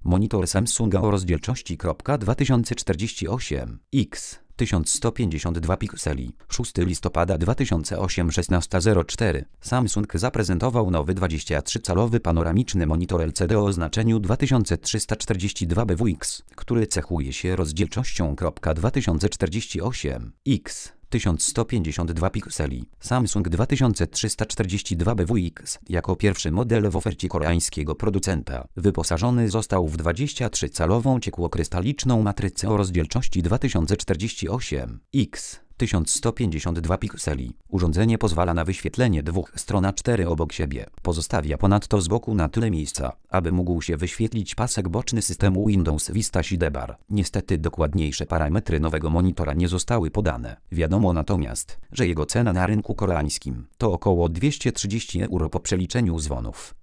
Monitor Samsunga o rozdzielczości .2048 x 1152 pikseli. 6 listopada 2008 16:04. Samsung zaprezentował nowy 23-calowy panoramiczny monitor LCD o oznaczeniu 2342 bwx, który cechuje się rozdzielczością .2048 x 1152 pikseli. Samsung 2342 bwx jako pierwszy model w ofercie koreańskiego producenta wyposażony został w 23-calową ciekłokrystaliczną matrycę o rozdzielczości 2048 x 1152 pikseli. Urządzenie pozwala na wyświetlenie dwóch stron A4 obok siebie. Pozostawia ponadto z boku na tyle miejsca, aby mógł się wyświetlić pasek boczny systemu Windows Vista Sidebar. Niestety dokładniejsze parametry nowego monitora nie zostały podane. Wiadomo natomiast, że jego cena na rynku koreańskim to około 230 € po przeliczeniu zwonów.